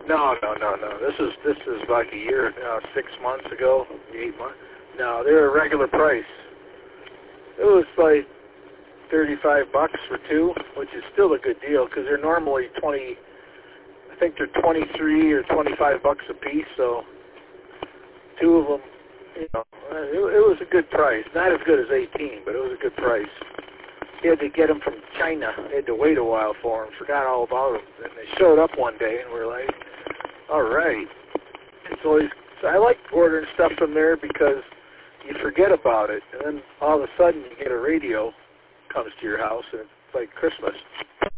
No. This is like a year, 6 months ago, 8 months. No, they're a regular price. It was like $35 for two, which is still a good deal because they're normally 20. I think they're 23 or $25 a piece. So two of them, it was a good price. Not as good as 18, but it was a good price. You had to get them from China. They had to wait a while for them. Forgot all about them. And they showed up one day, and we're like, all right. So I like ordering stuff from there because you forget about it, and then all of a sudden you get a radio comes to your house, and it's like Christmas.